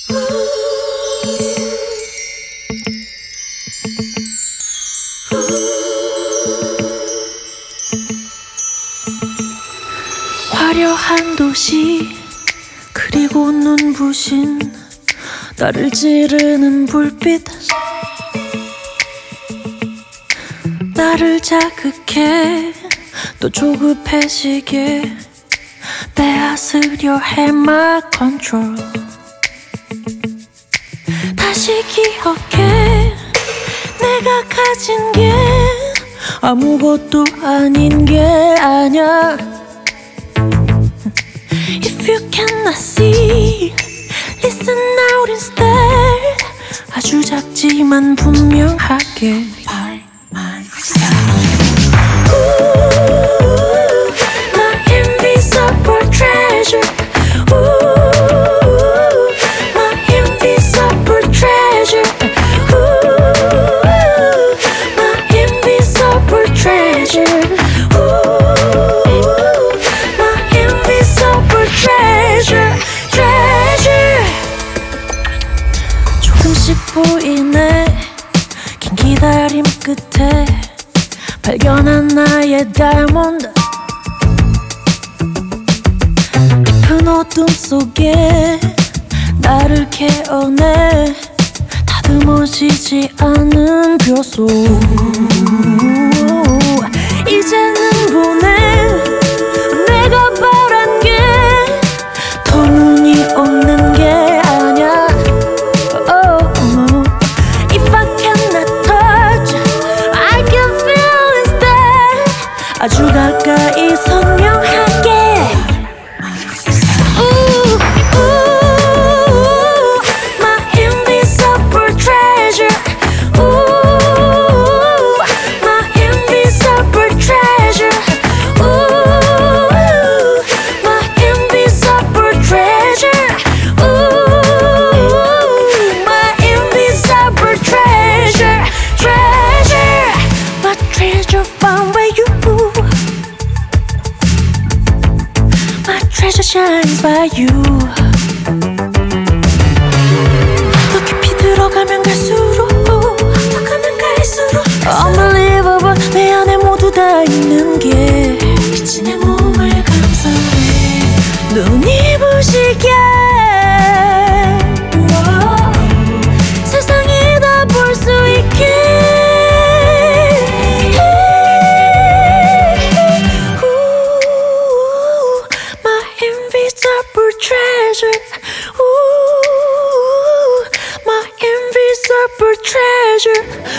화려한 도시 그리고 눈부신 나를 찌르는 불빛 나를 자극해 또 조급해지게 빼앗으려 해 my control 다시 기억해 내가 가진 게 아무것도 아닌 게 아냐 If you cannot see Listen out instead 아주 작지만 분명하게 조금씩 보이네 긴 기다림 끝에 발견한 나의 다이몬드 깊은 어둠 속에 나를 깨어내 다듬어지지 않은 벼소 이제는 보내 내가 바란 게 터무니 없는 게 아냐 If I cannot touch I can feel instead 아주 가까이 선명하게 treasure shines by you 더 깊이 들어가면 갈수록 Unbelievable 내 안에 모두 다 있는 게 미치 내 몸을 감싸네 눈이 부시게 세상이 다 볼 수 있게 treasure, ooh, my invisible treasure.